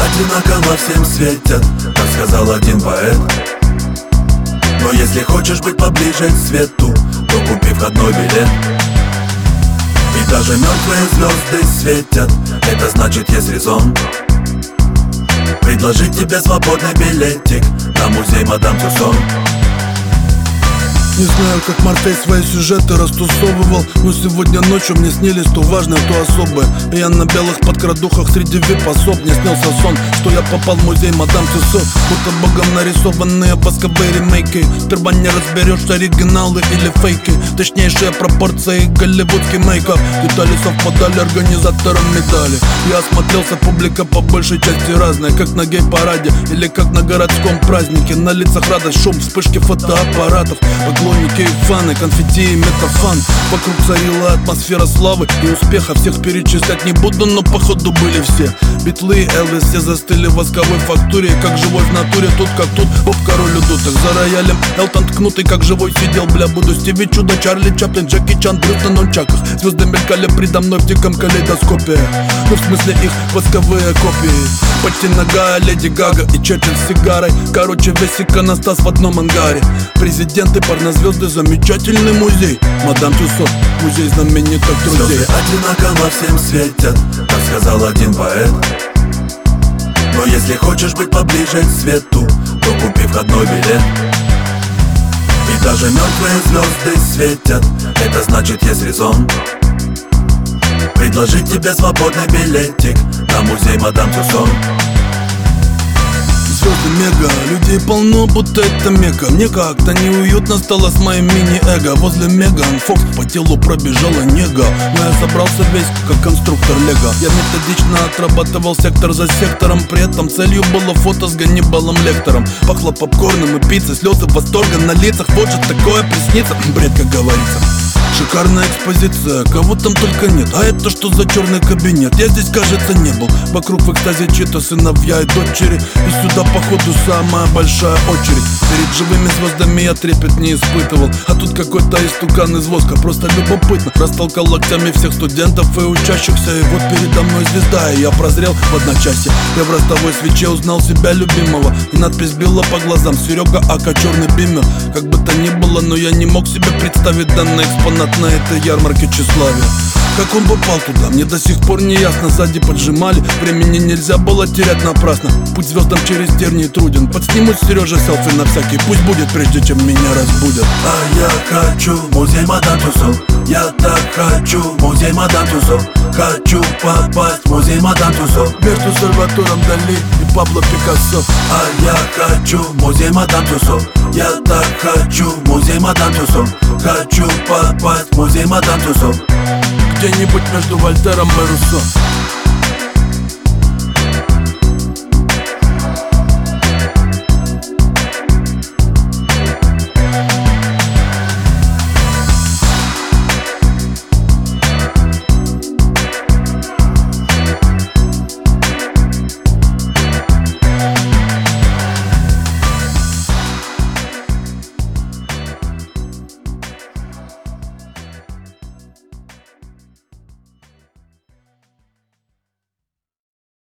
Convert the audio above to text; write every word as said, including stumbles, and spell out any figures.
одинаково всем светят, так сказал один поэт. Но если хочешь быть поближе к свету, то купи входной билет. И даже мертвые звезды светят, это значит есть резон предложить тебе свободный билетик на музей Мадам Тюссо. Не знаю, как Морфей свои сюжеты растусовывал, но сегодня ночью мне снились то важное, то особое. И я на белых подкрадухах среди вип-особ. Мне снился сон, что я попал в музей Мадам Тюссо. Будто богом нарисованные восковые ремейки. Сперва не разберешь, оригиналы или фейки. Точнейшие пропорции, голливудский мейкап. Детали совпадали организаторам медали. Я осмотрелся, публика по большей части разная, как на гей-параде или как на городском празднике. На лицах радость, шум, вспышки фотоаппаратов, поклонники и фаны, конфетти и метафан. Вокруг царила атмосфера славы и успеха. Всех перечислять не буду, но походу были все. Битлы и Элвис, все застыли в восковой фактуре. Как живой в натуре, тут как тут, Боб король удутых. За роялем Элтон ткнутый, как живой сидел. Бля, буду Стиви Чудо, Чарли Чаплин, Джеки Чан, Брюс на нончаках. Звезды мелькали предо мной в диком калейдоскопе. Ну в смысле их восковые копии. Почти нога Леди Гага и Черчилль с сигарой. Короче, весь иконостас в одном ангаре. Президенты, порнозвезды, замечательный музей Мадам Тюссо, музей знаменитых друзей. Звезды одинаково всем светят, так сказал один поэт. Но если хочешь быть поближе к свету, то купи входной билет. И даже мертвые звезды светят, это значит есть резон предложить тебе свободный билетик на музей Мадам Тюссо. Звезды мега, людей полно, будто это мека. Мне как-то неуютно стало с моим мини-эго. Возле Меган Фокс по телу пробежала нега. Но я собрался весь, как конструктор лего. Я методично отрабатывал сектор за сектором. При этом целью было фото с Ганнибалом Лектором. Пахло попкорном и пиццей, слезы восторга на лицах. Вот же такое приснится, бред, как говорится. Шикарная экспозиция, кого там только нет. А это что за черный кабинет? Я здесь, кажется, не был. Вокруг в экстазе чьи-то сыновья и дочери. И сюда, походу, самая большая очередь. Перед живыми звездами я трепет не испытывал. А тут какой-то истукан из воска, просто любопытно. Растолкал локтями всех студентов и учащихся. И вот передо мной звезда, и я прозрел в одночасье. Я в ростовой свече узнал себя любимого. И надпись била по глазам: Серега Ака, черный бимер. Как бы то ни было, но я не мог себе представить данный экспонат на этой ярмарке тщеславия. Как он попал туда, мне до сих пор не ясно. Сзади поджимали, времени нельзя было терять напрасно. Путь звездам через тернии труден. Подснимут Сережа селфи на всякий, пусть будет, прежде чем меня разбудят. А я хочу в музей Мадам Тюссо. Я так хочу в музей Мадам Тюссо. Хочу попасть в музей Мадам Тюссо. Между Сальватором Дали и Пабло Пикассо. А я хочу в музей Мадам Тюссо. Я так хочу в музей Мадам Тюссо. Хочу попасть в музей Мадам Тюссо. Где-нибудь между Вольтером и Руссо.